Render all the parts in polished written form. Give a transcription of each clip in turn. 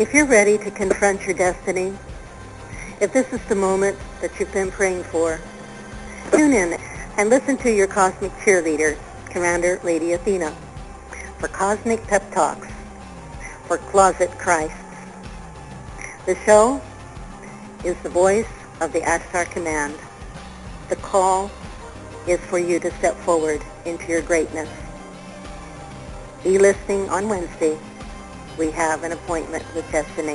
If you're ready to confront your destiny, if this is the moment that you've been praying for, tune in and listen to your cosmic cheerleader, Commander Lady Athena, for Cosmic Pep Talks for Closet Christs. The show is the voice of the Ashtar Command. The call is for you to step forward into your greatness. Be listening on Wednesday. We have an appointment with destiny.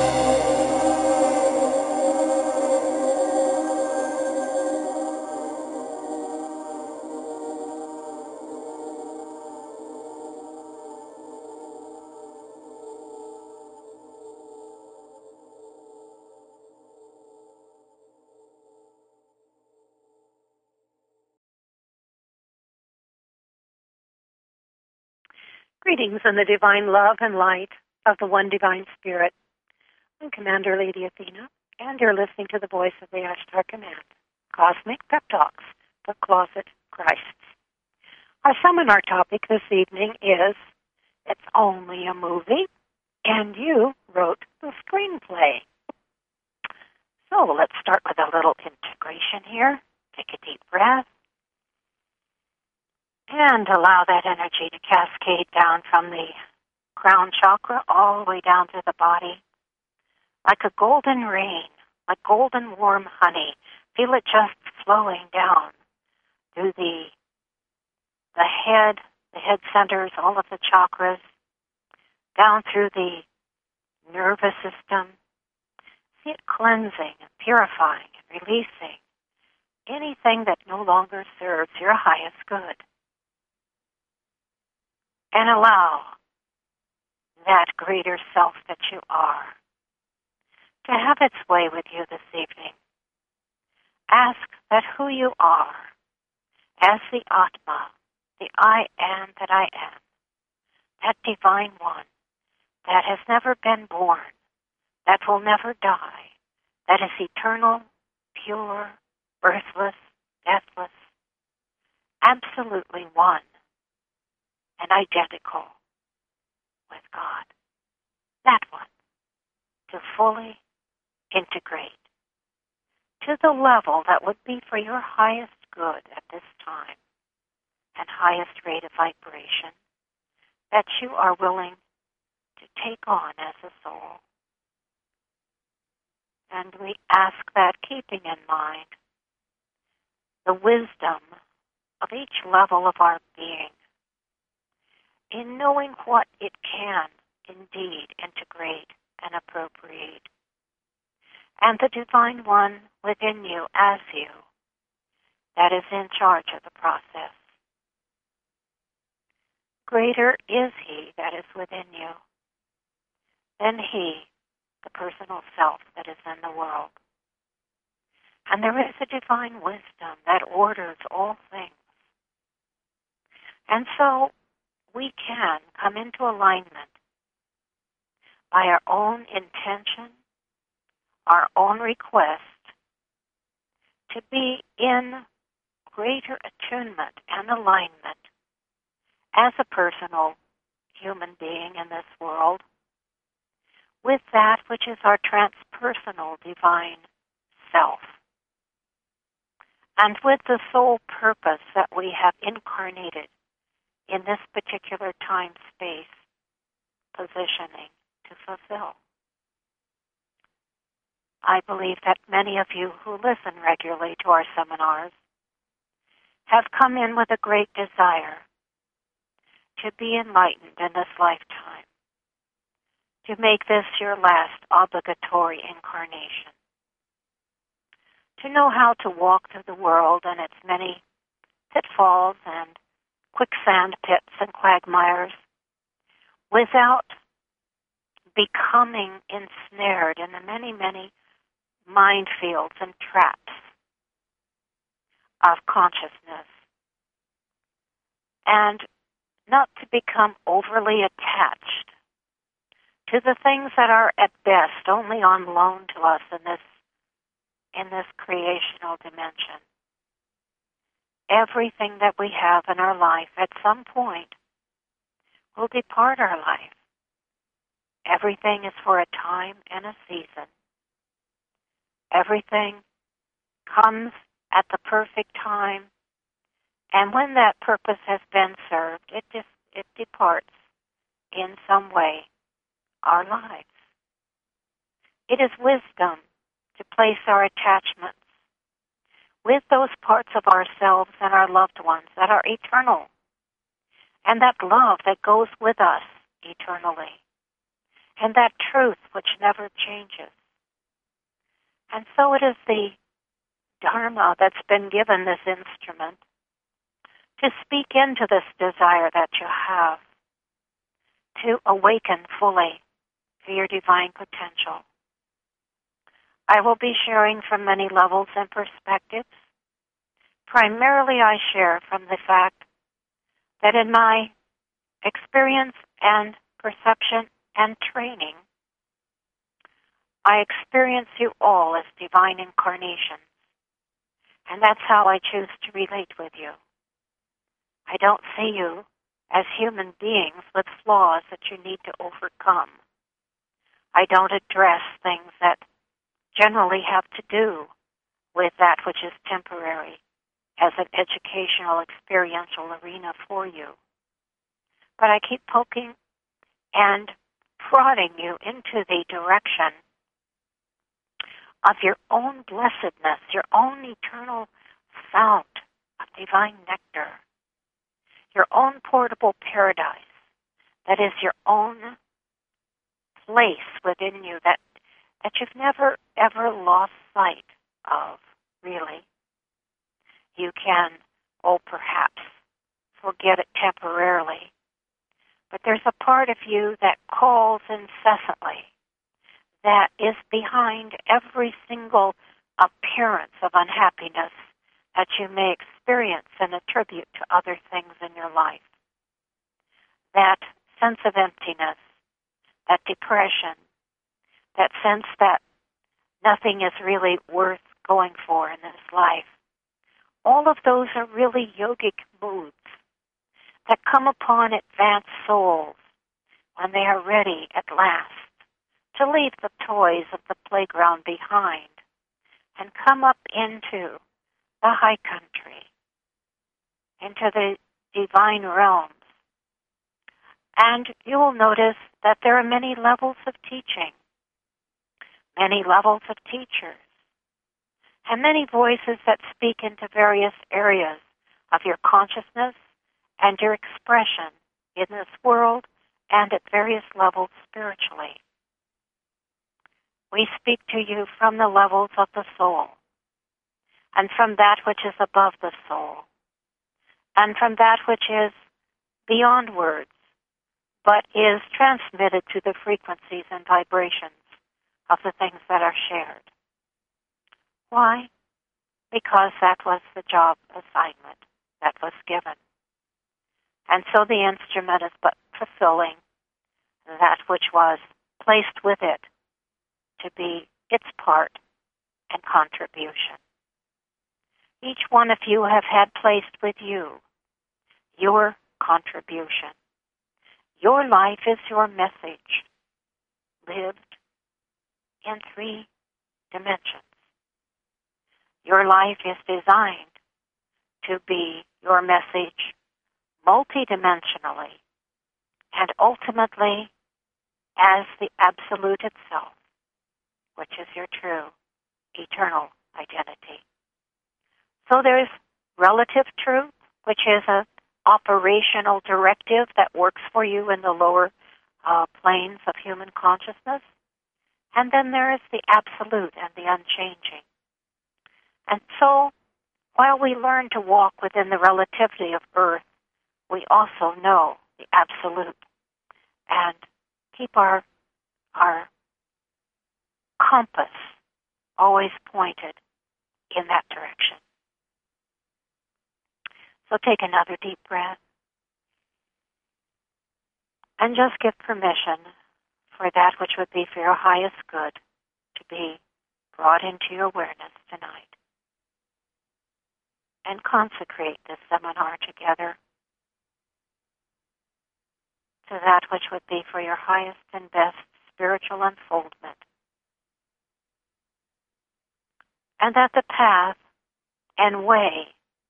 Greetings in the divine love and light of the one divine spirit. I'm Commander Lady Athena, and you're listening to the voice of the Ashtar Command, Cosmic Pep Talks for Closet Christs. Our seminar topic this evening is, It's Only a Movie, and you wrote the screenplay. So let's start with a little integration here. Take a deep breath. And allow that energy to cascade down from the crown chakra all the way down to the body. Like a golden rain, like golden warm honey. Feel it just flowing down through the head centers, all of the chakras, down through the nervous system. See it cleansing and purifying and releasing anything that no longer serves your highest good. And allow that greater self that you are to have its way with you this evening. Ask that who you are as the Atma, the I am that I am, that divine one that has never been born, that will never die, that is eternal, pure, birthless, deathless, absolutely one and identical with God. That one, to fully integrate to the level that would be for your highest good at this time and highest rate of vibration that you are willing to take on as a soul. And we ask that, keeping in mind the wisdom of each level of our being, in knowing what it can indeed integrate and appropriate, and the divine one within you as you that is in charge of the process. Greater is he that is within you than he, the personal self that is in the world. And there is a divine wisdom that orders all things. And so we can come into alignment by our own intention, our own request, to be in greater attunement and alignment as a personal human being in this world with that which is our transpersonal divine self, and with the sole purpose that we have incarnated in this particular time-space positioning to fulfill. I believe that many of you who listen regularly to our seminars have come in with a great desire to be enlightened in this lifetime, to make this your last obligatory incarnation, to know how to walk through the world and its many pitfalls and quicksand pits and quagmires without becoming ensnared in the many, many minefields and traps of consciousness, and not to become overly attached to the things that are at best only on loan to us in this creational dimension. Everything that we have in our life at some point will depart our life. Everything is for a time and a season. Everything comes at the perfect time, and when that purpose has been served, it departs in some way our lives. It is wisdom to place our attachments with those parts of ourselves and our loved ones that are eternal, and that love that goes with us eternally, and that truth which never changes. And so it is the Dharma that's been given this instrument to speak into this desire that you have, to awaken fully to your divine potential. I will be sharing from many levels and perspectives. Primarily I share from the fact that in my experience and perception and training, I experience you all as divine incarnations, and that's how I choose to relate with you. I don't see you as human beings with flaws that you need to overcome. I don't address things that generally have to do with that which is temporary as an educational, experiential arena for you. But I keep poking and prodding you into the direction of your own blessedness, your own eternal fount of divine nectar, your own portable paradise that is your own place within you that you've never, ever lost sight of, really. You can, perhaps forget it temporarily, but there's a part of you that calls incessantly, that is behind every single appearance of unhappiness that you may experience and attribute to other things in your life. That sense of emptiness, that depression, that sense that nothing is really worth going for in this life. All of those are really yogic moods that come upon advanced souls when they are ready at last to leave the toys of the playground behind and come up into the high country, into the divine realms. And you will notice that there are many levels of teaching, many levels of teachers, and many voices that speak into various areas of your consciousness and your expression in this world and at various levels spiritually. We speak to you from the levels of the soul, and from that which is above the soul, and from that which is beyond words, but is transmitted to the frequencies and vibrations of the things that are shared. Why? Because that was the job assignment that was given. And so the instrument is but fulfilling that which was placed with it to be its part and contribution. Each one of you have had placed with you your contribution. Your life is your message, lived in 3 dimensions. Your life is designed to be your message multidimensionally and ultimately as the Absolute itself, which is your true, eternal identity. So there is relative truth, which is an operational directive that works for you in the lower planes of human consciousness. And then there is the Absolute and the unchanging. And so, while we learn to walk within the relativity of Earth, we also know the Absolute and keep our compass always pointed in that direction. So take another deep breath and just give permission for that which would be for your highest good to be brought into your awareness tonight. And consecrate this seminar together to that which would be for your highest and best spiritual unfoldment. And that the path and way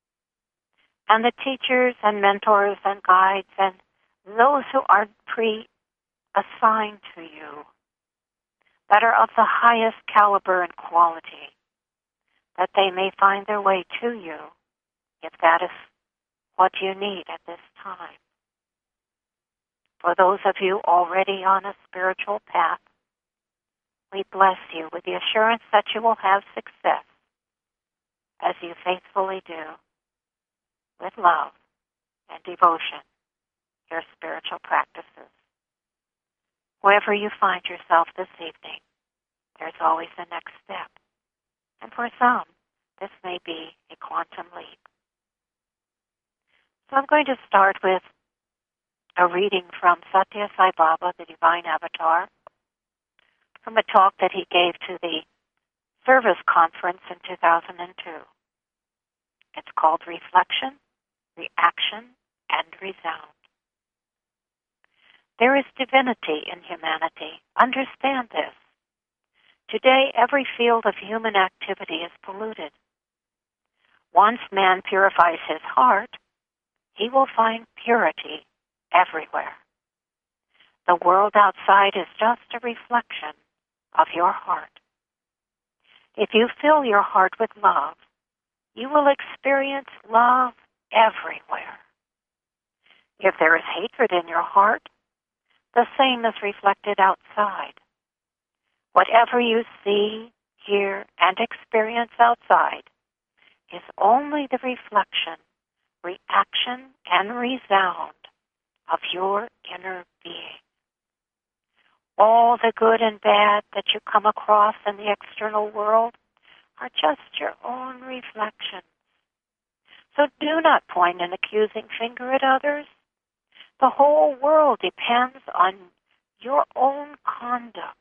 and the teachers and mentors and guides and those who are pre-assigned to you that are of the highest caliber and quality, that they may find their way to you if that is what you need at this time. For those of you already on a spiritual path, we bless you with the assurance that you will have success as you faithfully do with love and devotion your spiritual practices. Wherever you find yourself this evening, there's always a next step. And for some, this may be a quantum leap. So I'm going to start with a reading from Satya Sai Baba, the Divine Avatar, from a talk that he gave to the Service Conference in 2002. It's called Reflection, Reaction, and Resound. There is divinity in humanity. Understand this. Today, every field of human activity is polluted. Once man purifies his heart, he will find purity everywhere. The world outside is just a reflection of your heart. If you fill your heart with love, you will experience love everywhere. If there is hatred in your heart, the same is reflected outside. Whatever you see, hear, and experience outside is only the reflection, reaction, and resound of your inner being. All the good and bad that you come across in the external world are just your own reflections. So do not point an accusing finger at others. The whole world depends on your own conduct.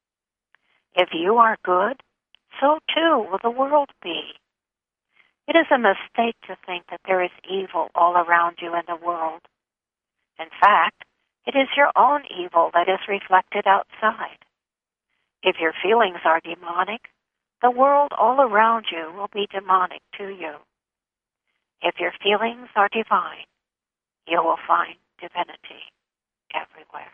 If you are good, so too will the world be. It is a mistake to think that there is evil all around you in the world. In fact, it is your own evil that is reflected outside. If your feelings are demonic, the world all around you will be demonic to you. If your feelings are divine, you will find divinity everywhere.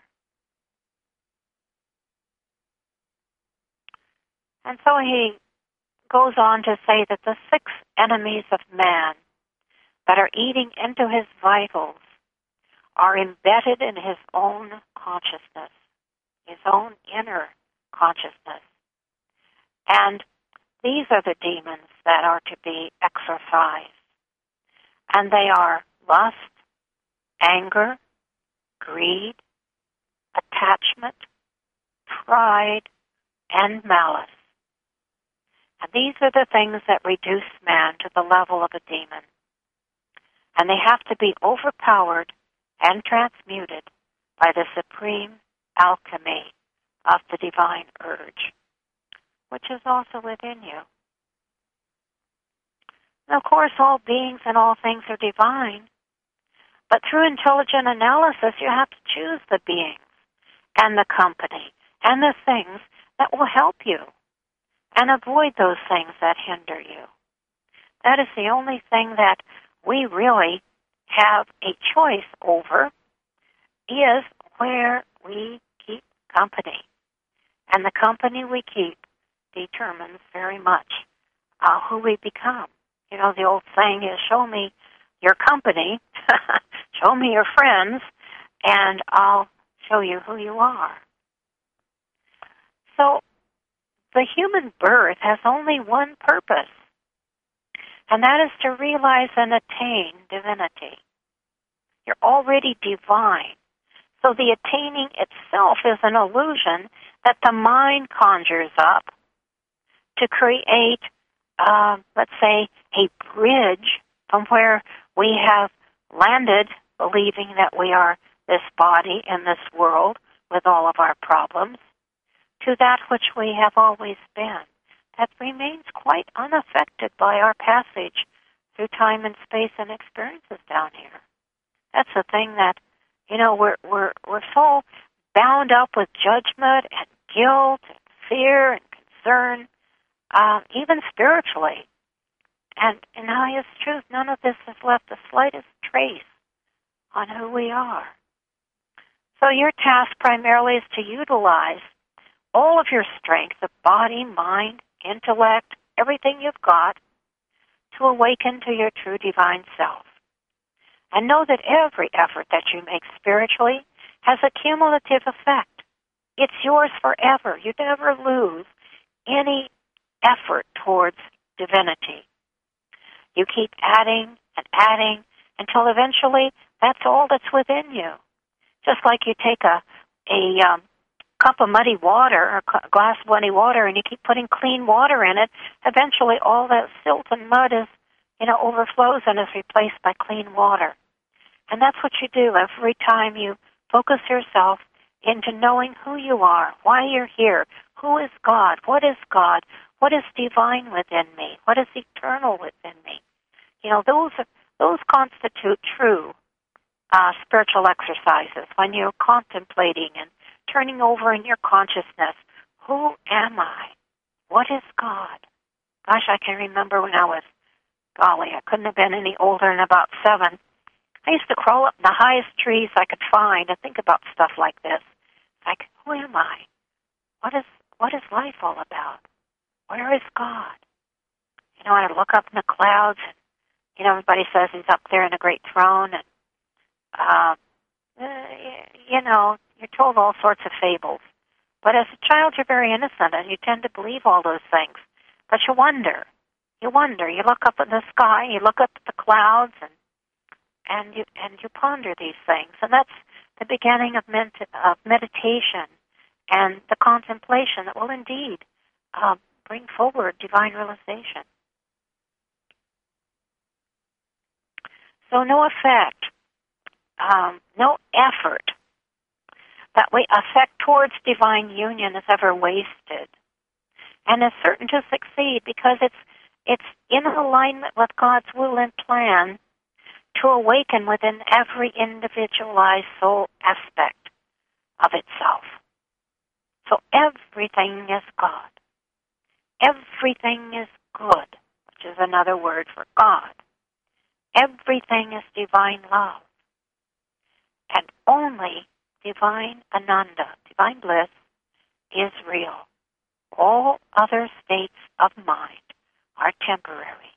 And so he goes on to say that the 6 enemies of man that are eating into his vitals are embedded in his own consciousness, his own inner consciousness. And these are the demons that are to be exorcised. And they are lust, anger, greed, attachment, pride, and malice. And these are the things that reduce man to the level of a demon. And they have to be overpowered and transmuted by the supreme alchemy of the divine urge, which is also within you. And of course, all beings and all things are divine, but through intelligent analysis, you have to choose the beings and the company and the things that will help you and avoid those things that hinder you. That is the only thing that we really have a choice over, is where we keep company. And the company we keep determines very much who we become. You know, the old saying is, show me your company, show me your friends, and I'll show you who you are. So the human birth has only one purpose, and that is to realize and attain divinity. You're already divine. So the attaining itself is an illusion that the mind conjures up to create, let's say, a bridge from where we have landed, believing that we are this body in this world with all of our problems, to that which we have always been, that remains quite unaffected by our passage through time and space and experiences down here. That's the thing that, you know, we're so bound up with judgment and guilt and fear and concern, even spiritually. And in highest truth, none of this has left the slightest trace on who we are. So your task primarily is to utilize all of your strength of body, mind, intellect, everything you've got, to awaken to your true divine self. And know that every effort that you make spiritually has a cumulative effect. It's yours forever. You never lose any effort towards divinity. You keep adding and adding until eventually that's all that's within you. Just like you take a cup of muddy water or a glass of muddy water and you keep putting clean water in it, eventually all that silt and mud is, overflows and is replaced by clean water. And that's what you do every time you focus yourself into knowing who you are, why you're here, who is God, what is God, what is divine within me, what is eternal within me. Those constitute true spiritual exercises when you're contemplating and turning over in your consciousness, who am I? What is God? Gosh, I can remember when I couldn't have been any older than about 7. I used to crawl up in the highest trees I could find and think about stuff like this. Like, who am I? What is life all about? Where is God? I look up in the clouds and, everybody says he's up there in a great throne and, you're told all sorts of fables. But as a child, you're very innocent and you tend to believe all those things. But you wonder. You look up at the sky, you look up at the clouds and you ponder these things. And that's the beginning of meditation and the contemplation that will indeed bring forward divine realization. So no effort that we effect towards divine union is ever wasted, and is certain to succeed because it's in alignment with God's will and plan to awaken within every individualized soul aspect of itself. So everything is God. Everything is good, which is another word for God. Everything is divine love. And only divine Ananda, divine bliss, is real. All other states of mind are temporary.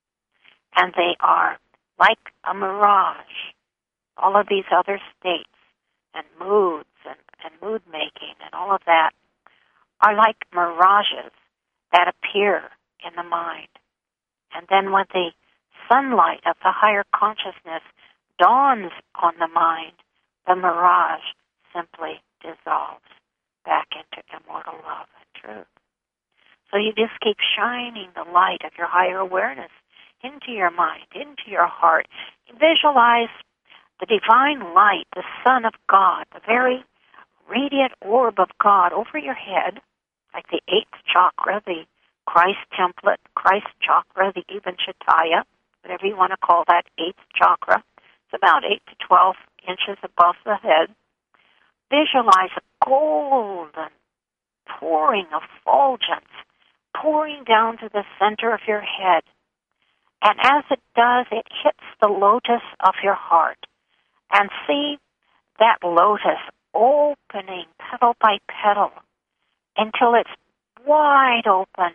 And they are like a mirage. All of these other states and moods and mood making and all of that are like mirages that appear in the mind. And then when the sunlight of the higher consciousness dawns on the mind, the mirage simply dissolves back into immortal love and truth. So you just keep shining the light of your higher awareness into your mind, into your heart. Visualize the divine light, the Son of God, the very radiant orb of God over your head, like the 8th chakra, the Christ template, Christ chakra, the Upanishadaya, whatever you want to call that 8th chakra. It's about 8 to 12 inches above the head. Visualize a golden pouring effulgence pouring down to the center of your head. And as it does, it hits the lotus of your heart. And see that lotus opening petal by petal until it's wide open.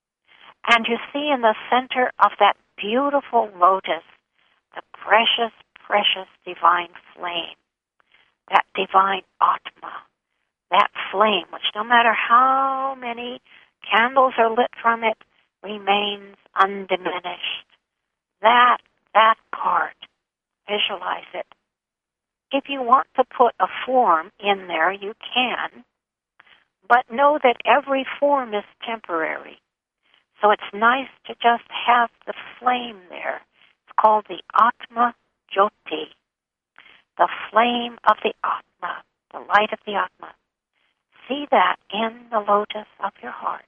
And you see in the center of that beautiful lotus the precious, precious divine flame, that divine Atma, that flame which no matter how many candles are lit from it, remains undiminished. That part, visualize it. If you want to put a form in there, you can, but know that every form is temporary. So it's nice to just have the flame there. It's called the Atma Jyoti, the flame of the Atma, the light of the Atma. See that in the lotus of your heart.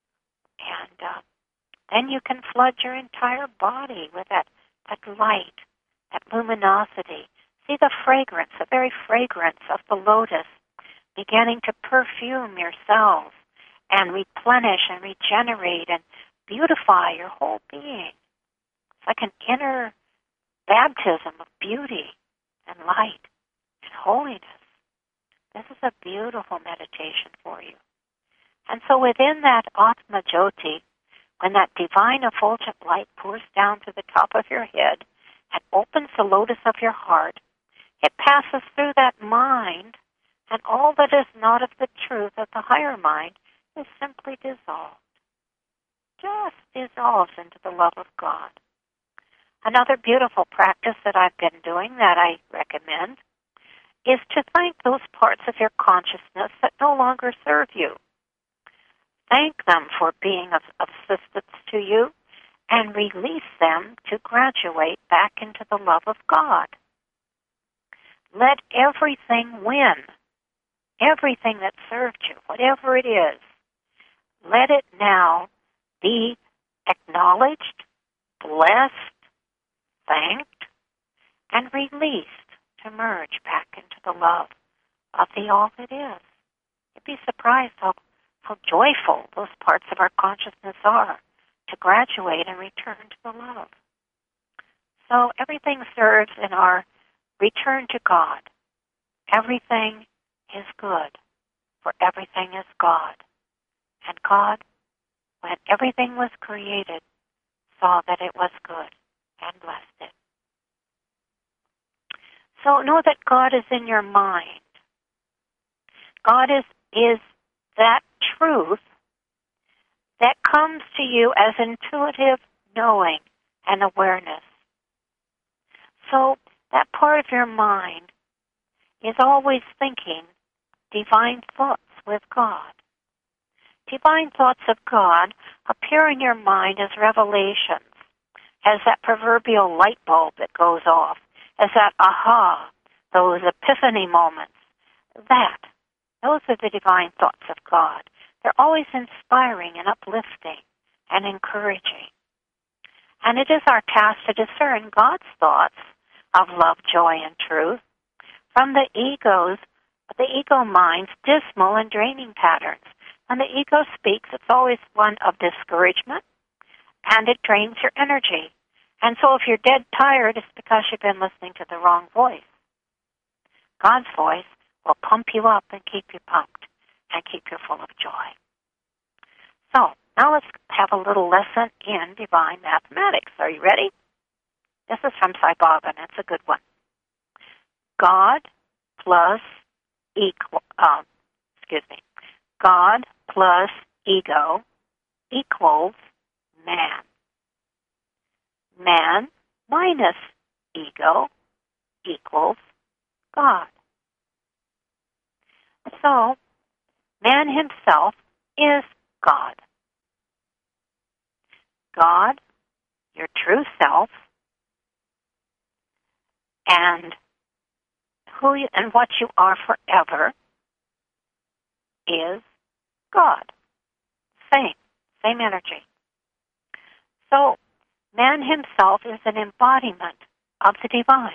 And then you can flood your entire body with that light, that luminosity. See the fragrance, the very fragrance of the lotus beginning to perfume your cells and replenish and regenerate and beautify your whole being. It's like an inner baptism of beauty and light and holiness. This is a beautiful meditation for you. And so within that Atma Jyoti, when that divine effulgent light pours down to the top of your head and opens the lotus of your heart, it passes through that mind, and all that is not of the truth of the higher mind is simply dissolved. Just dissolves into the love of God. Another beautiful practice that I've been doing that I recommend is to thank those parts of your consciousness that no longer serve you. Thank them for being of assistance to you and release them to graduate back into the love of God. Let everything win. Everything that served you, whatever it is, let it now be acknowledged, blessed, thanked, and released to merge back into the love of the all that is. You'd be surprised how joyful those parts of our consciousness are to graduate and return to the love. So everything serves in our return to God. Everything is good, for everything is God. And God, when everything was created, saw that it was good and blessed it. So know that God is in your mind. God is that truth that comes to you as intuitive knowing and awareness. So that part of your mind is always thinking divine thoughts with God. Divine thoughts of God appear in your mind as revelations, as that proverbial light bulb that goes off, as that aha, those epiphany moments. Those are the divine thoughts of God. They're always inspiring and uplifting and encouraging. And it is our task to discern God's thoughts of love, joy, and truth from the ego mind's dismal and draining patterns. When the ego speaks, it's always one of discouragement, and it drains your energy. And so if you're dead tired, it's because you've been listening to the wrong voice. God's voice will pump you up and keep you pumped and keep you full of joy. So now let's have a little lesson in divine mathematics. Are you ready? This is from Sai Baba, and it's a good one. God plus God plus ego equals man. Man minus ego equals God. So, man himself is God. God, your true self, and who you, and what you are forever is God. Same energy. So, man himself is an embodiment of the divine.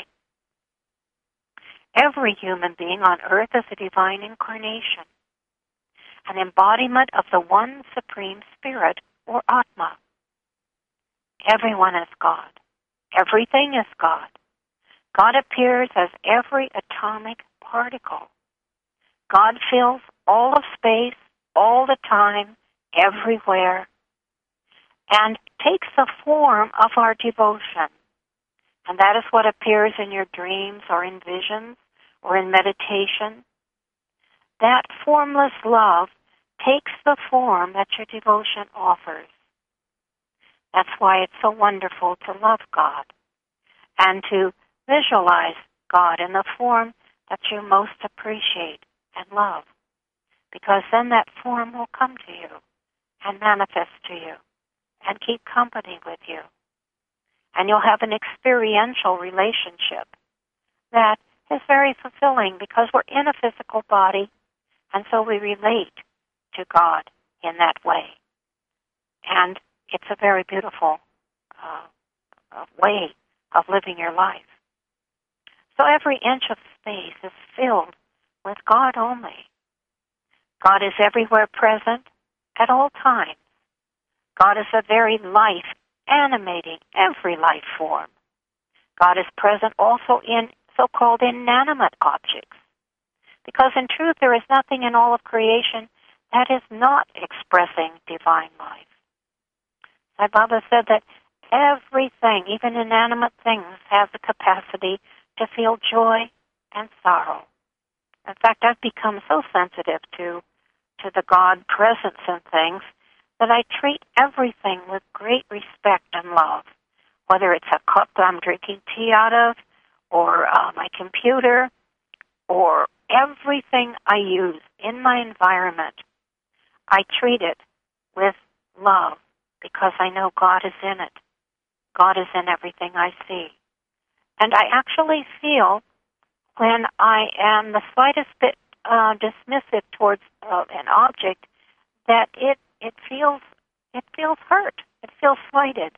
Every human being on earth is a divine incarnation, an embodiment of the one supreme spirit, or Atma. Everyone is God. Everything is God. God appears as every atomic particle. God fills all of space, all the time, everywhere, and takes the form of our devotion. And that is what appears in your dreams or in visions or in meditation. That formless love takes the form that your devotion offers. That's why it's so wonderful to love God and to visualize God in the form that you most appreciate and love, because then that form will come to you and manifest to you and keep company with you. And you'll have an experiential relationship that is very fulfilling because we're in a physical body, and so we relate to God in that way. And it's a very beautiful way of living your life. So every inch of space is filled with God only. God is everywhere present at all times. God is a very life, animating every life form. God is present also in so-called inanimate objects. Because in truth, there is nothing in all of creation that is not expressing divine life. Sai Baba said that everything, even inanimate things, have the capacity to feel joy and sorrow. In fact, I've become so sensitive to the God presence in things that I treat everything with great respect and love, whether it's a cup that I'm drinking tea out of, or my computer, or everything I use in my environment. I treat it with love because I know God is in it. God is in everything I see. And I actually feel when I am the slightest bit dismissive towards an object that it feels hurt. It feels slighted.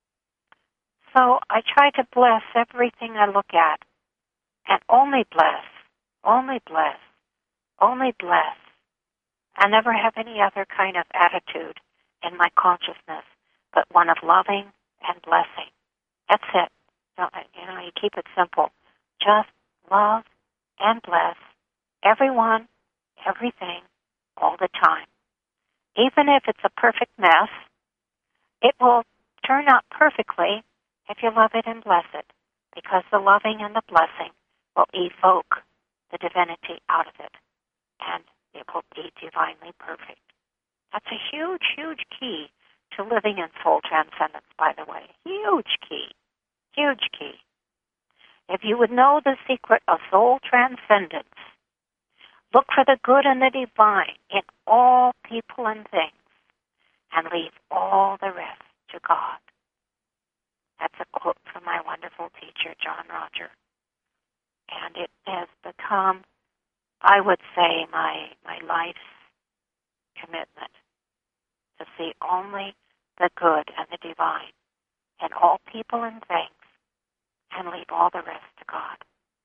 So I try to bless everything I look at, and only bless, only bless, only bless. I never have any other kind of attitude in my consciousness but one of loving and blessing. That's it. You keep it simple. Just love and bless everyone, everything, all the time. Even if it's a perfect mess, it will turn out perfectly if you love it and bless it, because the loving and the blessing will evoke the divinity out of it, and it will be divinely perfect. That's a huge, huge key to living in soul transcendence, by the way. Huge key. Huge key. If you would know the secret of soul transcendence, look for the good and the divine in all people and things, and leave all the rest to God. That's a quote from my wonderful teacher, John Roger. And it has become, I would say, my life's commitment to see only the good and the divine in all people and things, and leave all the rest to God.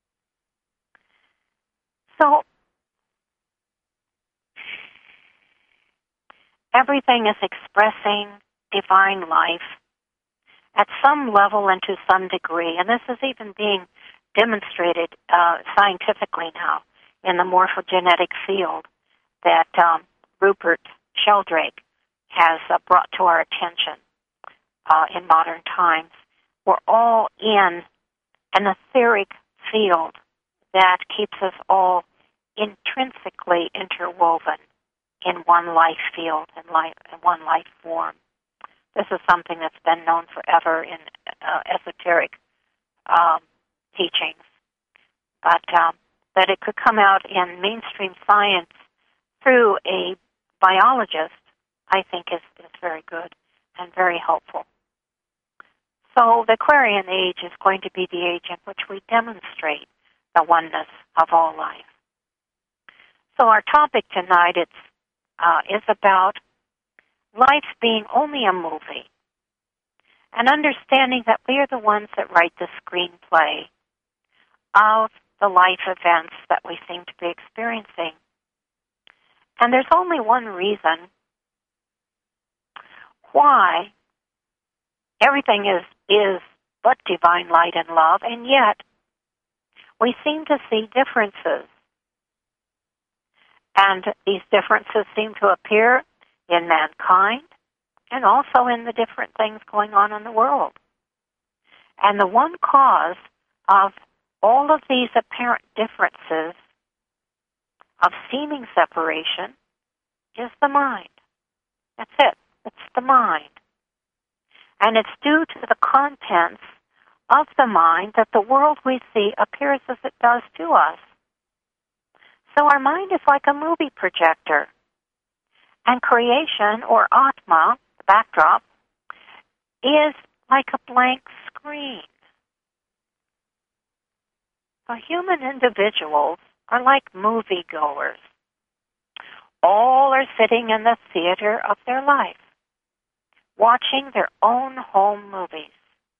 So, everything is expressing divine life at some level and to some degree, and this is even being demonstrated scientifically now in the morphogenetic field that Rupert Sheldrake has brought to our attention in modern times. We're all in an etheric field that keeps us all intrinsically interwoven in one life field and one life form. This is something that's been known forever in esoteric teachings, but that it could come out in mainstream science through a biologist, I think is very good and very helpful. So the Aquarian age is going to be the age in which we demonstrate the oneness of all life. So our topic tonight is about life being only a movie, and understanding that we are the ones that write the screenplay of the life events that we seem to be experiencing. And there's only one reason why everything is but divine light and love, and yet we seem to see differences. And these differences seem to appear in mankind and also in the different things going on in the world. And the one cause of all of these apparent differences of seeming separation is the mind. That's it. It's the mind. And it's due to the contents of the mind that the world we see appears as it does to us. So our mind is like a movie projector. And creation, or Atma, the backdrop, is like a blank screen. So human individuals are like moviegoers. All are sitting in the theater of their life, watching their own home movies.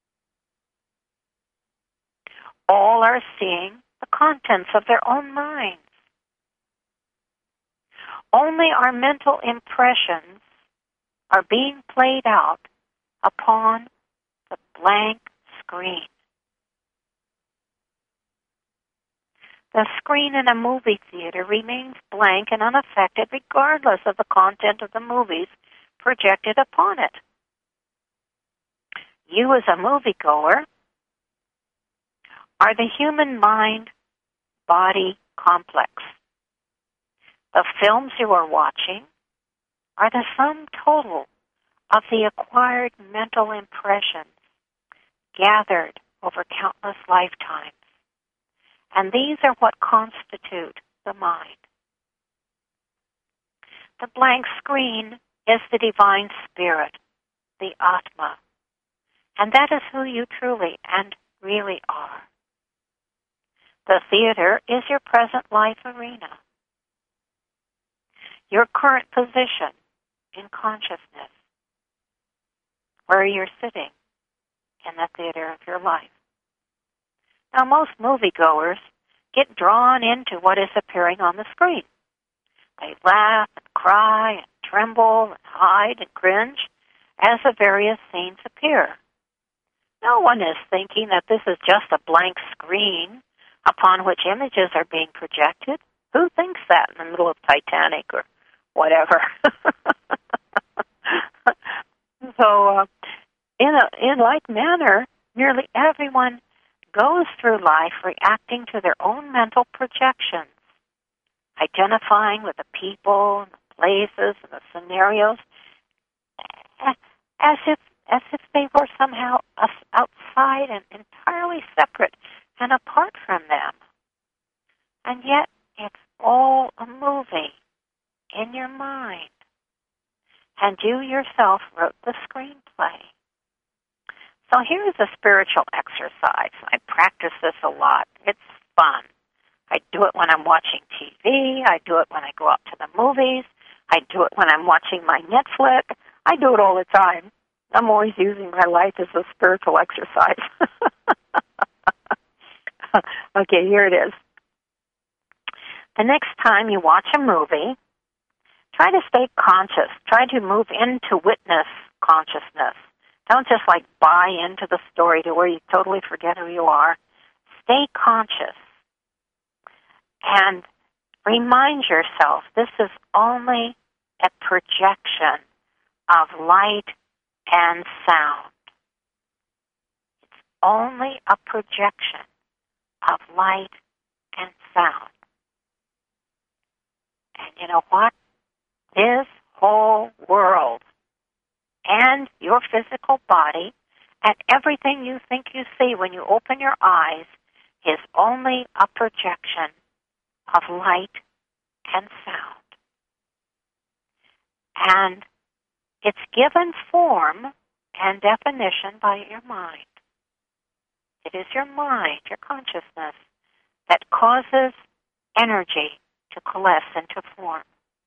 All are seeing the contents of their own minds. Only our mental impressions are being played out upon the blank screen. The screen in a movie theater remains blank and unaffected regardless of the content of the movies projected upon it. You as a moviegoer are the human mind-body complex. The films you are watching are the sum total of the acquired mental impressions gathered over countless lifetimes. And these are what constitute the mind. The blank screen is the divine spirit, the Atma. And that is who you truly and really are. The theater is your present life arena. Your current position in consciousness, where you're sitting in the theater of your life. Now, most moviegoers get drawn into what is appearing on the screen. They laugh and cry and tremble and hide and cringe as the various scenes appear. No one is thinking that this is just a blank screen upon which images are being projected. Who thinks that in the middle of Titanic or whatever? So, in like manner, nearly everyone goes through life reacting to their own mental projections, identifying with the people and the places and the scenarios as if they were somehow outside and entirely separate and apart from them. And yet, it's all a movie in your mind. And you yourself wrote the screenplay. So here's a spiritual exercise. I practice this a lot. It's fun. I do it when I'm watching TV. I do it when I go out to the movies. I do it when I'm watching my Netflix. I do it all the time. I'm always using my life as a spiritual exercise. Okay, here it is. The next time you watch a movie, try to stay conscious. Try to move into witness consciousness. Don't just buy into the story to where you totally forget who you are. Stay conscious. And remind yourself this is only a projection of light and sound. It's only a projection of light and sound. And you know what? This whole world and your physical body and everything you think you see when you open your eyes is only a projection of light and sound. And it's given form and definition by your mind. It is your mind, your consciousness, that causes energy to coalesce into form.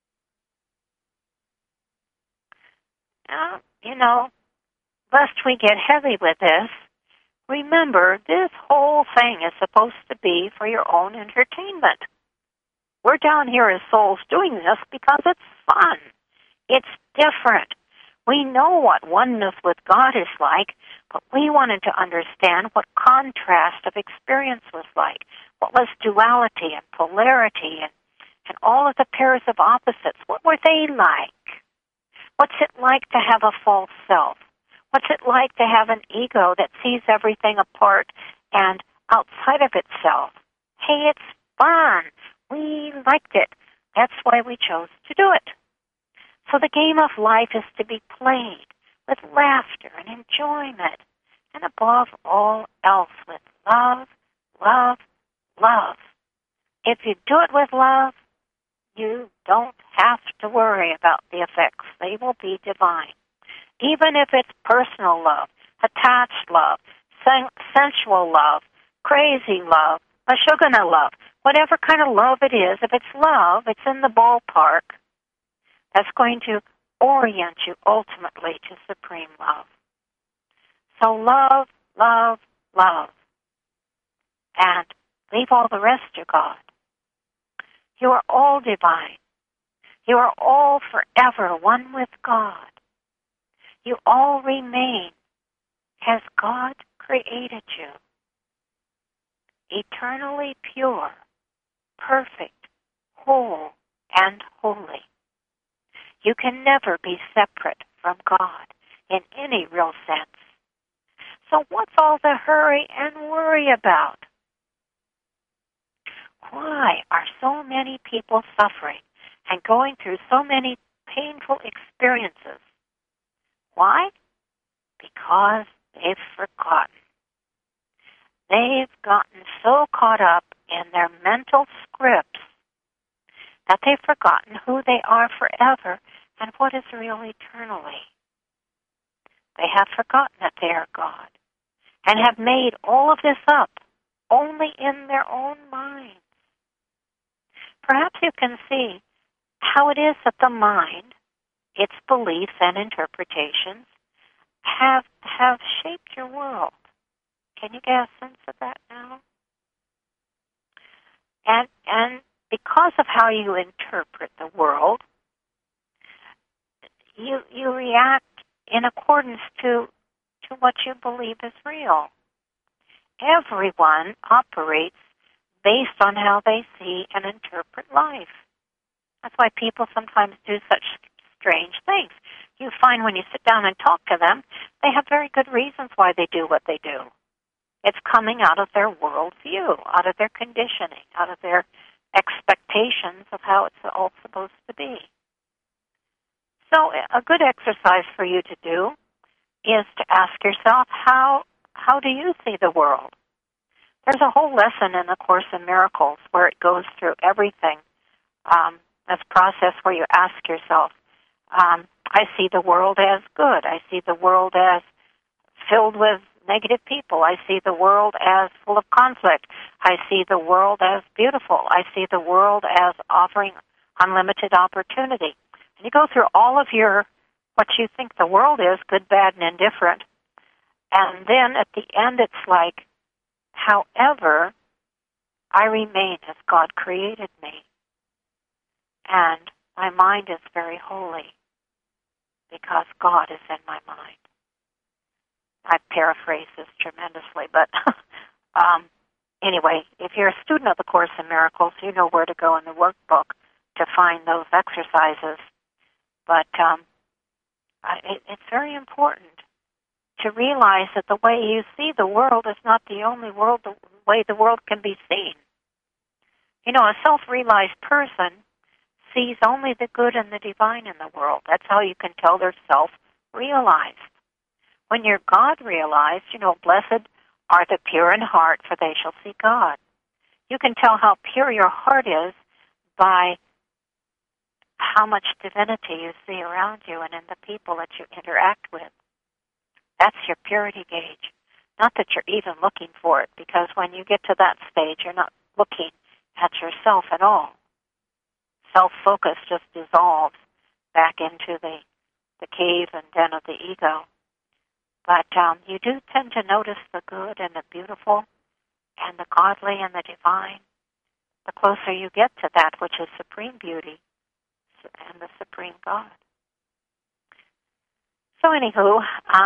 Now, lest we get heavy with this, remember this whole thing is supposed to be for your own entertainment. We're down here as souls doing this because it's fun. It's different. We know what oneness with God is like, but we wanted to understand what contrast of experience was like. What was duality and polarity and all of the pairs of opposites? What were they like? What's it like to have a false self? What's it like to have an ego that sees everything apart and outside of itself? Hey, it's fun. We liked it. That's why we chose to do it. So the game of life is to be played with laughter and enjoyment, and above all else with love, love, love. If you do it with love, you don't have to worry about the effects. They will be divine. Even if it's personal love, attached love, sensual love, crazy love, mashugana love, whatever kind of love it is, if it's love, it's in the ballpark. That's going to orient you ultimately to supreme love. So love, love, love. And leave all the rest to God. You are all divine. You are all forever one with God. You all remain as God created you, eternally pure, perfect, whole, and holy. You can never be separate from God in any real sense. So what's all the hurry and worry about? Why are so many people suffering and going through so many painful experiences? Why? Because they've forgotten. They've gotten so caught up in their mental scripts that they've forgotten who they are forever and what is real eternally. They have forgotten that they are God and have made all of this up only in their own minds. Perhaps you can see how it is that the mind, its beliefs and interpretations, have shaped your world. Can you get a sense of that now? And because of how you interpret the world, you react in accordance to what you believe is real. Everyone operates based on how they see and interpret life. That's why people sometimes do such strange things. You find when you sit down and talk to them, they have very good reasons why they do what they do. It's coming out of their worldview, out of their conditioning, out of their expectations of how it's all supposed to be. So a good exercise for you to do is to ask yourself, how do you see the world? There's a whole lesson in the Course in Miracles where it goes through everything. This process where you ask yourself, I see the world as good. I see the world as filled with negative people. I see the world as full of conflict. I see the world as beautiful. I see the world as offering unlimited opportunity. And you go through all of what you think the world is, good, bad, and indifferent. And then at the end it's like, however, I remain as God created me. And my mind is very holy because God is in my mind. I paraphrase this tremendously, but anyway, if you're a student of the Course in Miracles, you know where to go in the workbook to find those exercises. But it's very important to realize that the way you see the world is not the only way the world can be seen. You know, a self-realized person sees only the good and the divine in the world. That's how you can tell they're self-realized. When you're God-realized, you know, blessed are the pure in heart, for they shall see God. You can tell how pure your heart is by how much divinity you see around you and in the people that you interact with. That's your purity gauge. Not that you're even looking for it, because when you get to that stage, you're not looking at yourself at all. Self-focus just dissolves back into the cave and den of the ego. But you do tend to notice the good and the beautiful and the godly and the divine the closer you get to that which is supreme beauty and the supreme God. So anywho,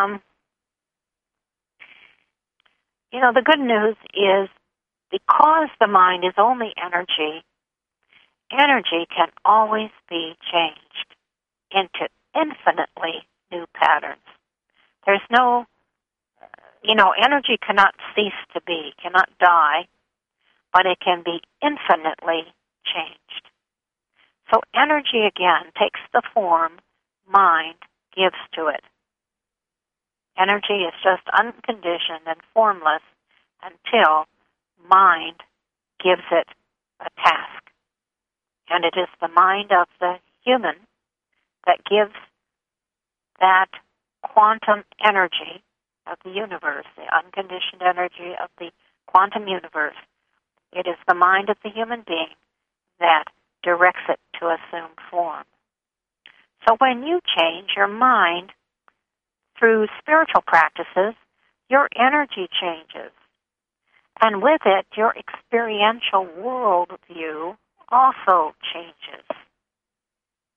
you know, the good news is because the mind is only energy, energy can always be changed into infinitely new patterns. There's no, you know, energy cannot cease to be, cannot die, but it can be infinitely changed. So energy, again, takes the form mind gives to it. Energy is just unconditioned and formless until mind gives it a task. And it is the mind of the human that gives that quantum energy of the universe, the unconditioned energy of the quantum universe. It is the mind of the human being that directs it to assume form. So when you change your mind through spiritual practices, your energy changes. And with it, your experiential worldview also changes.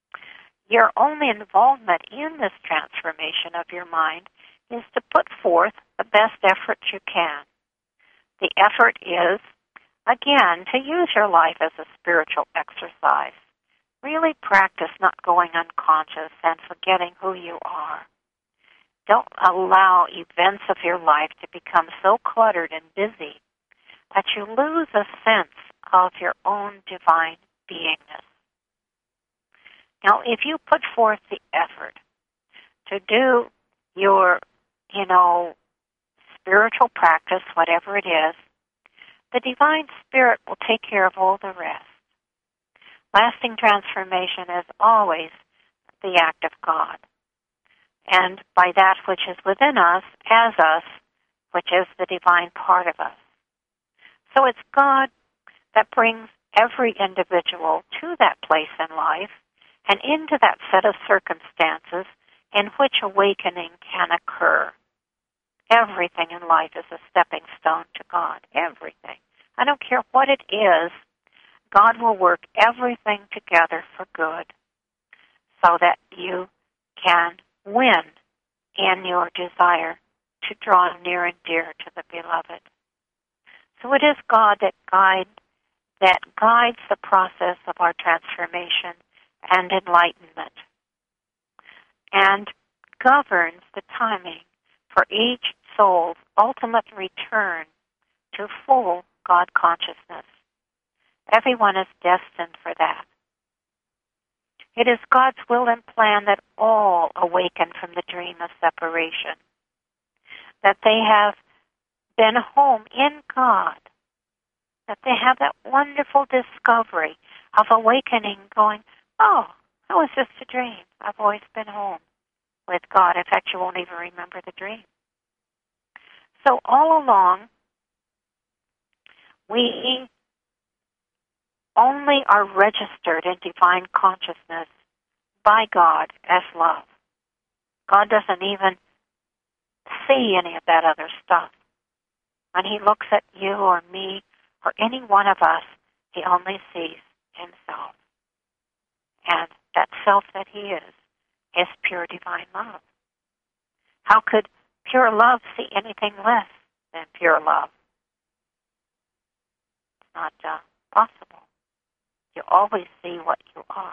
Your only involvement in this transformation of your mind is to put forth the best effort you can. The effort is, again, to use your life as a spiritual exercise. Really practice not going unconscious and forgetting who you are. Don't allow events of your life to become so cluttered and busy that you lose a sense of your own divine beingness. Now, if you put forth the effort to do your, spiritual practice, whatever it is, the divine spirit will take care of all the rest. Lasting transformation is always the act of God, and by that which is within us, as us, which is the divine part of us. So it's God that brings every individual to that place in life and into that set of circumstances in which awakening can occur. Everything in life is a stepping stone to God. Everything. I don't care what it is, God will work everything together for good so that you can win in your desire to draw near and dear to the beloved. So it is God that guides the process of our transformation and enlightenment and governs the timing for each soul's ultimate return to full God consciousness. Everyone is destined for that. It is God's will and plan that all awaken from the dream of separation, that they have been home in God, that they have that wonderful discovery of awakening going, oh, that was just a dream. I've always been home with God. In fact, you won't even remember the dream. So all along, we only are registered in divine consciousness by God as love. God doesn't even see any of that other stuff. When He looks at you or me or any one of us, He only sees Himself. And that self that He is pure divine love. How could pure love see anything less than pure love? It's not possible. You always see what you are.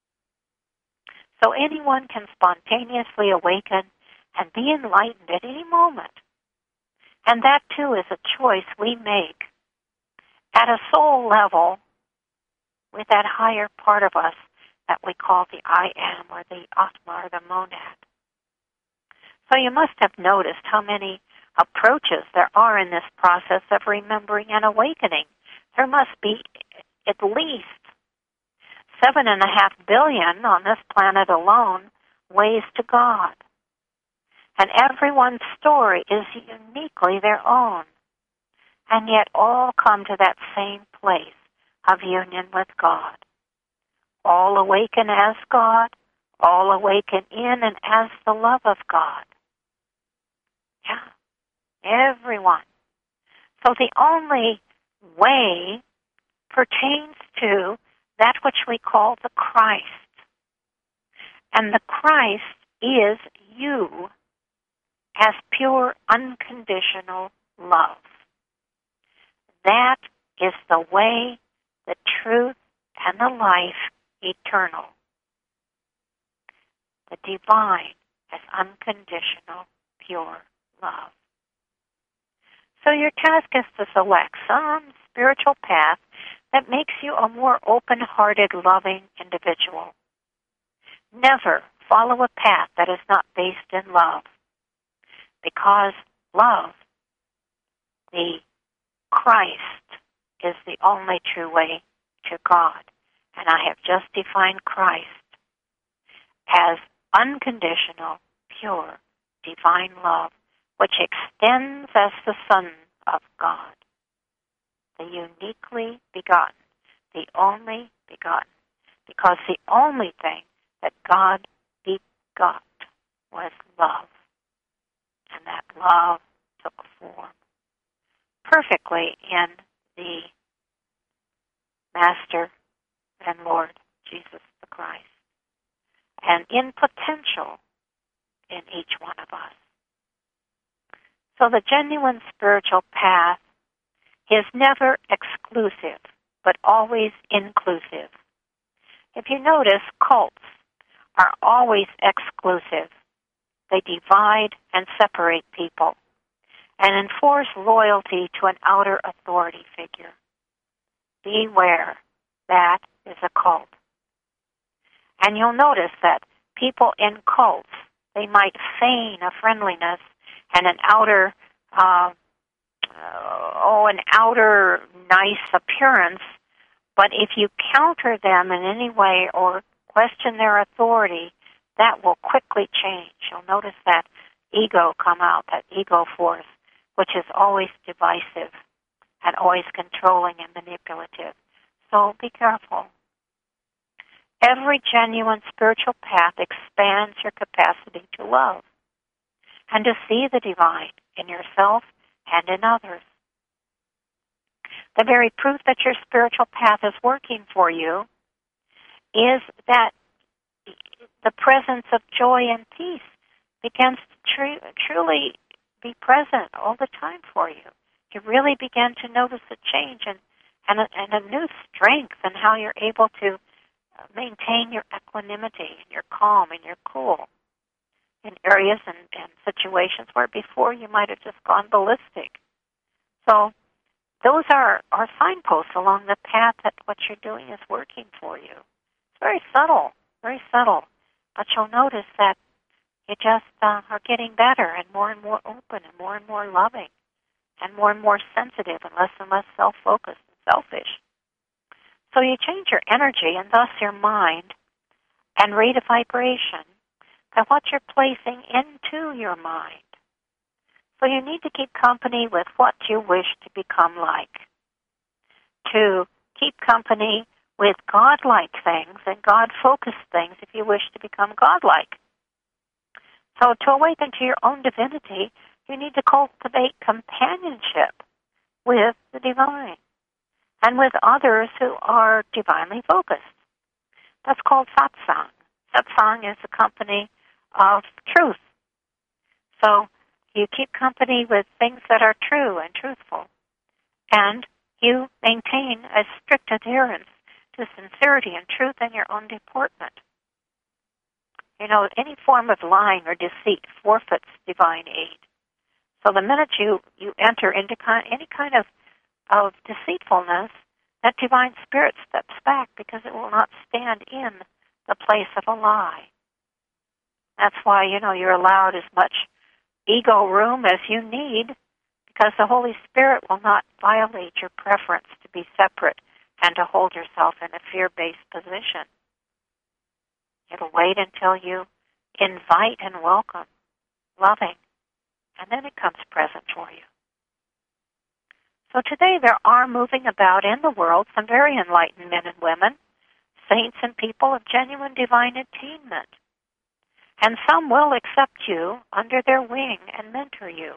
So anyone can spontaneously awaken and be enlightened at any moment. And that, too, is a choice we make at a soul level with that higher part of us that we call the I am or the Atma or the monad. So you must have noticed how many approaches there are in this process of remembering and awakening. There must be at least 7.5 billion on this planet alone ways to God. And everyone's story is uniquely their own. And yet all come to that same place of union with God. All awaken as God, all awaken in and as the love of God. Yeah, everyone. So the only way pertains to that which we call the Christ. And the Christ is you as pure, unconditional love. That is the way, the truth, and the life eternal. The divine as unconditional, pure love. So your task is to select some spiritual path that makes you a more open-hearted, loving individual. Never follow a path that is not based in love, because love, the Christ, is the only true way to God. And I have just defined Christ as unconditional, pure, divine love, which extends as the Son of God, the uniquely begotten, the only begotten, because the only thing that God begot was love. And that love took form perfectly in the Master and Lord Jesus the Christ. and in potential in each one of us. So the genuine spiritual path is never exclusive, but always inclusive. If you notice, cults are always exclusive. They divide and separate people and enforce loyalty to an outer authority figure. Beware, that is a cult. And you'll notice that people in cults, they might feign a friendliness and an outer nice appearance, but if you counter them in any way or question their authority, that will quickly change. You'll notice that ego come out, that ego force, which is always divisive and always controlling and manipulative. So be careful. Every genuine spiritual path expands your capacity to love and to see the divine in yourself and in others. The very proof that your spiritual path is working for you is that the presence of joy and peace begins to truly be present all the time for you. You really begin to notice a change and a new strength in how you're able to maintain your equanimity and your calm and your cool in areas and situations where before you might have just gone ballistic. So those are signposts along the path that what you're doing is working for you. It's very subtle, but you'll notice that you just are getting better and more open and more loving and more sensitive and less self-focused and selfish. So you change your energy and thus your mind and rate of vibration by what you're placing into your mind. So you need to keep company with what you wish to become like. To keep company with God-like things and God-focused things if you wish to become God-like. So to awaken to your own divinity, you need to cultivate companionship with the divine and with others who are divinely focused. That's called satsang. Satsang is the company of truth. So you keep company with things that are true and truthful, and you maintain a strict adherence to sincerity and truth in your own deportment. You know, any form of lying or deceit forfeits divine aid. So the minute you enter into any kind of deceitfulness, that divine spirit steps back because it will not stand in the place of a lie. That's why, you're allowed as much ego room as you need, because the Holy Spirit will not violate your preference to be separate and to hold yourself in a fear-based position. It'll wait until you invite and welcome loving, and then it comes present for you. So today there are moving about in the world some very enlightened men and women, saints and people of genuine divine attainment. And some will accept you under their wing and mentor you.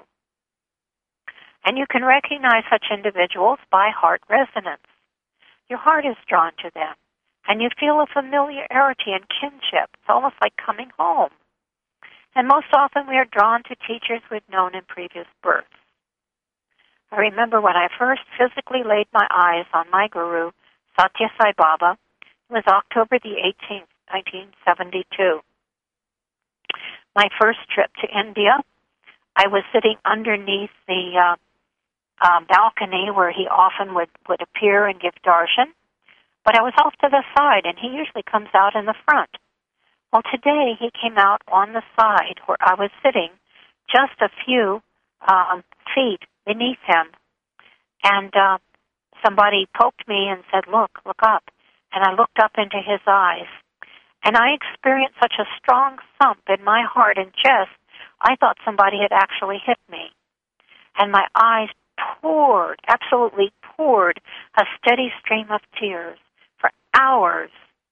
And you can recognize such individuals by heart resonance. Your heart is drawn to them, and you feel a familiarity and kinship. It's almost like coming home. And most often we are drawn to teachers we've known in previous births. I remember when I first physically laid my eyes on my guru, Satya Sai Baba. It was October the 18th, 1972. My first trip to India, I was sitting underneath the balcony where he often would appear and give darshan, but I was off to the side, and he usually comes out in the front. Well, today he came out on the side where I was sitting, just a few feet beneath him, and somebody poked me and said, look up, and I looked up into his eyes. And I experienced such a strong thump in my heart and chest, I thought somebody had actually hit me. And my eyes absolutely poured a steady stream of tears for hours.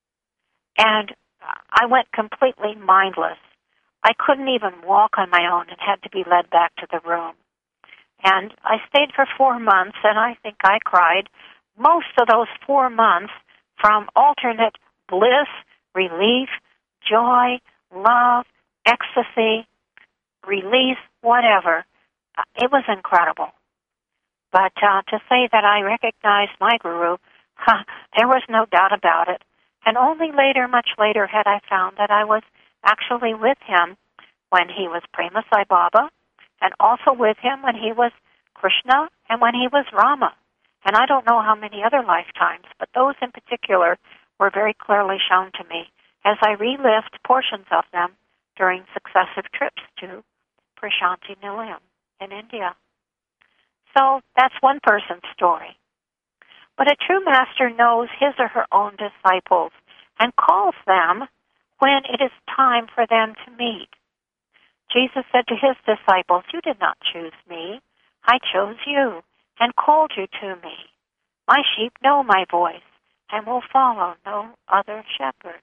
And I went completely mindless. I couldn't even walk on my own and had to be led back to the room. And I stayed for 4 months, and I think I cried most of those 4 months from alternate bliss, relief, joy, love, ecstasy, release, whatever. It was incredible. But to say that I recognized my guru, there was no doubt about it. And only later, much later, had I found that I was actually with him when he was Prema Sai Baba, and also with him when he was Krishna and when he was Rama. And I don't know how many other lifetimes, but those in particular were very clearly shown to me as I relived portions of them during successive trips to Prasanthi Nilayam in India. So that's one person's story. But a true master knows his or her own disciples and calls them when it is time for them to meet. Jesus said to his disciples, "You did not choose me. I chose you and called you to me. My sheep know my voice and will follow no other shepherd."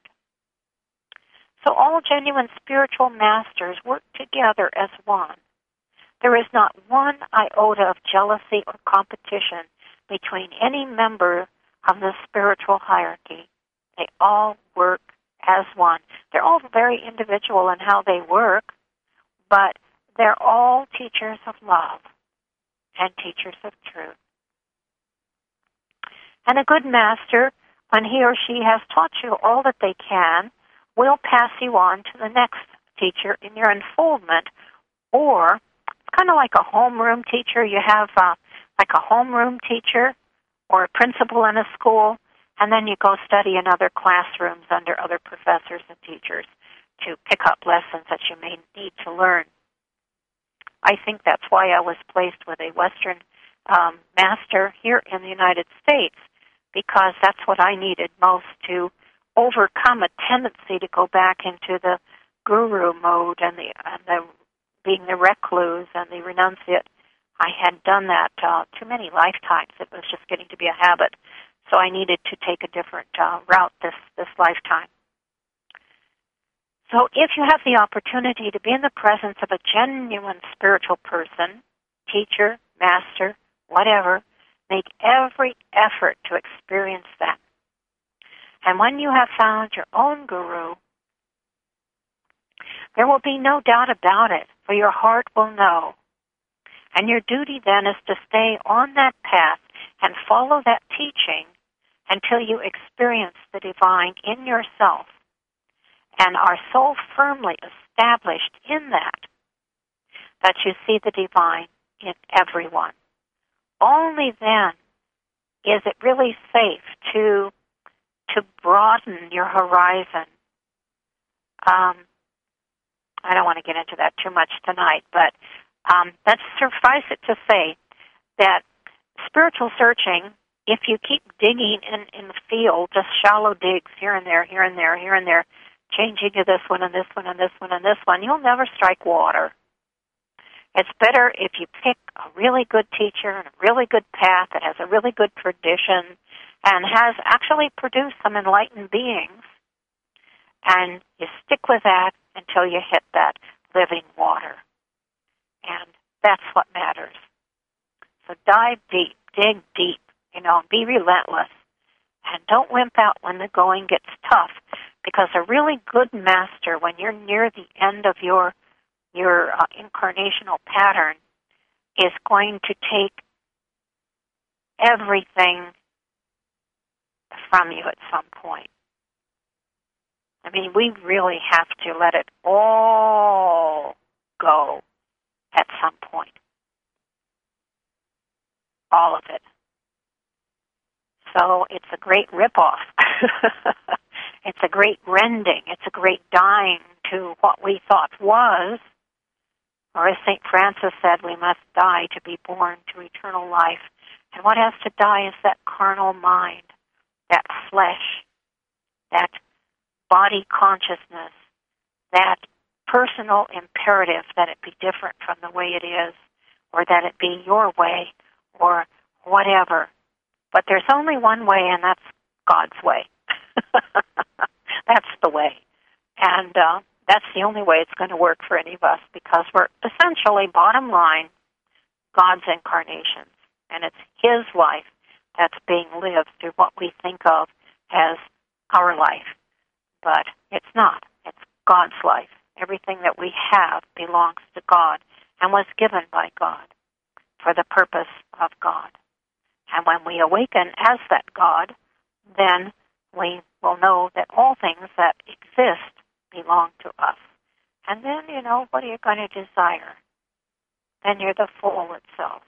So all genuine spiritual masters work together as one. There is not one iota of jealousy or competition between any member of the spiritual hierarchy. They all work as one. They're all very individual in how they work, but they're all teachers of love and teachers of truth. And a good master, when he or she has taught you all that they can, will pass you on to the next teacher in your unfoldment. Or it's kind of like a homeroom teacher. You have like a homeroom teacher or a principal in a school, and then you go study in other classrooms under other professors and teachers to pick up lessons that you may need to learn. I think that's why I was placed with a Western master here in the United States, because that's what I needed most to overcome a tendency to go back into the guru mode and the being the recluse and the renunciate. I had done that too many lifetimes. It was just getting to be a habit. So I needed to take a different route this lifetime. So if you have the opportunity to be in the presence of a genuine spiritual person, teacher, master, whatever, make every effort to experience that. And when you have found your own guru, there will be no doubt about it, for your heart will know. And your duty then is to stay on that path and follow that teaching until you experience the divine in yourself and are so firmly established in that you see the divine in everyone. Only then is it really safe to broaden your horizon. I don't want to get into that too much tonight, but let's suffice it to say that spiritual searching, if you keep digging in the field, just shallow digs here and there, here and there, here and there, changing to this one and this one and this one and this one, you'll never strike water. It's better if you pick a really good teacher and a really good path that has a really good tradition and has actually produced some enlightened beings, and you stick with that until you hit that living water. And that's what matters. So dive deep, dig deep, be relentless. And don't wimp out when the going gets tough, because a really good master, when you're near the end of your incarnational pattern, is going to take everything from you at some point. I mean, we really have to let it all go at some point. All of it. So it's a great rip-off. It's a great rending. It's a great dying to what we thought was. Or as St. Francis said, we must die to be born to eternal life. And what has to die is that carnal mind, that flesh, that body consciousness, that personal imperative that it be different from the way it is, or that it be your way, or whatever. But there's only one way, and that's God's way. That's the way. And that's the only way it's going to work for any of us, because we're essentially, bottom line, God's incarnations. And it's His life that's being lived through what we think of as our life. But it's not. It's God's life. Everything that we have belongs to God and was given by God for the purpose of God. And when we awaken as that God, then we will know that all things that exist belong to us. And then, what are you going to desire? Then you're the full itself.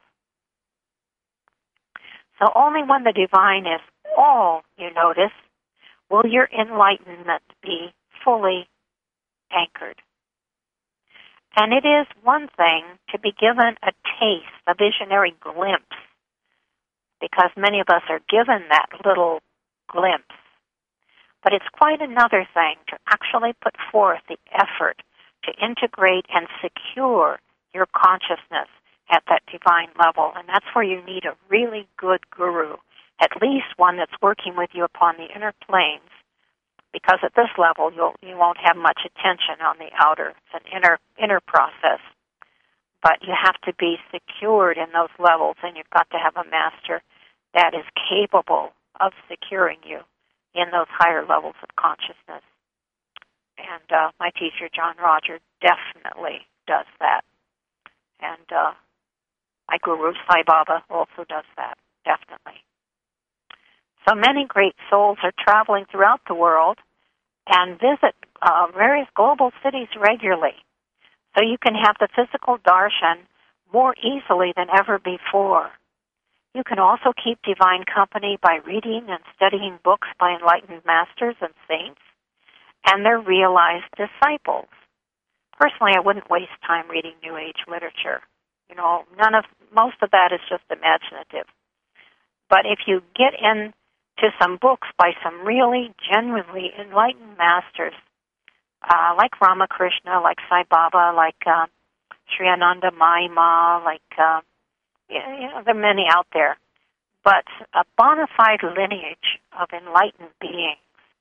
So only when the divine is all you notice will your enlightenment be fully anchored. And it is one thing to be given a taste, a visionary glimpse, because many of us are given that little glimpse. But it's quite another thing to actually put forth the effort to integrate and secure your consciousness at that divine level. And that's where you need a really good guru, at least one that's working with you upon the inner planes, because at this level you won't have much attention on the outer. It's an inner process. But you have to be secured in those levels, and you've got to have a master that is capable of securing you in those higher levels of consciousness. And my teacher, John Roger, definitely does that. And my guru, Sai Baba, also does that, definitely. So many great souls are traveling throughout the world and visit various global cities regularly. So you can have the physical darshan more easily than ever before. You can also keep divine company by reading and studying books by enlightened masters and saints and their realized disciples. Personally, I wouldn't waste time reading New Age literature. Most of that is just imaginative. But if you get into some books by some really genuinely enlightened masters, like Ramakrishna, like Sai Baba, like Sri Ananda Mahima, like there are many out there, but a bona fide lineage of enlightened beings.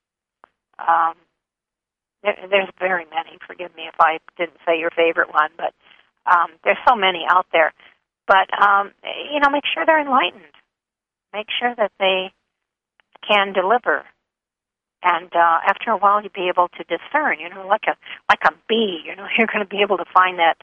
There's very many. Forgive me if I didn't say your favorite one, but there's so many out there. But make sure they're enlightened. Make sure that they can deliver. And after a while, you'll be able to discern. Like a bee. You're going to be able to find that.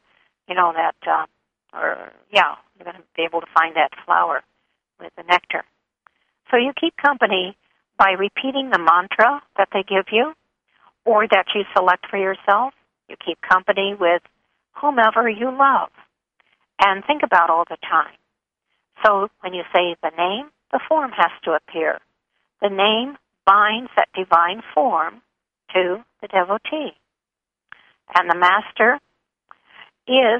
You're going to be able to find that flower with the nectar. So you keep company by repeating the mantra that they give you, or that you select for yourself. You keep company with whomever you love, and think about all the time. So when you say the name, the form has to appear. The name binds that divine form to the devotee. And the master is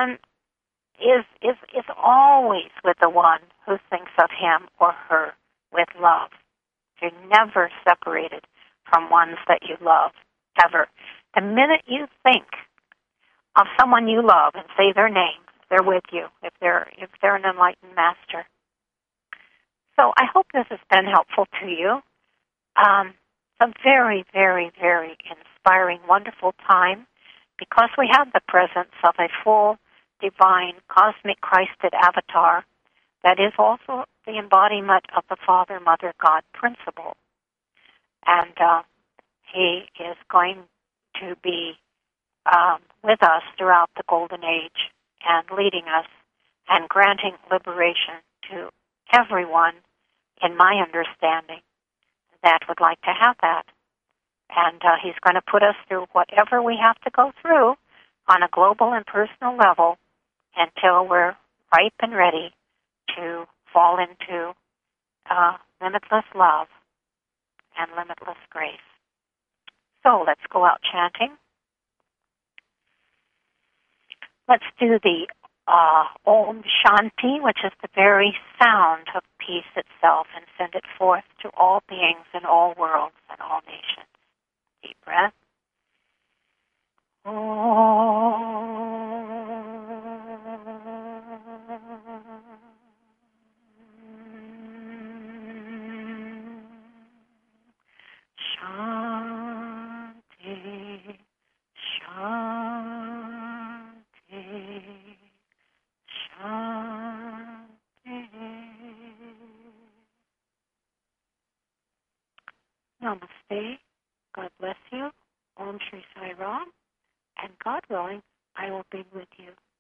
always with the one who thinks of him or her with love. You're never separated from ones that you love, ever. The minute you think of someone you love and say their name, they're with you, if they're an enlightened master. So I hope this has been helpful to you. It's a very, very, very inspiring, wonderful time, because we have the presence of a full, divine, cosmic Christed avatar that is also the embodiment of the Father, Mother, God principle. And he is going to be with us throughout the Golden Age and leading us and granting liberation to everyone, in my understanding, that would like to have that. And he's going to put us through whatever we have to go through on a global and personal level until we're ripe and ready to fall into limitless love and limitless grace. So let's go out chanting. Let's do the Om Shanti, which is the very sound of peace itself, and send it forth to all beings in all worlds and all nations. Deep breath. Shanti, Shanti, Shanti. Namaste. God bless you. Om Shri Sai Ram, and God willing, I will be with you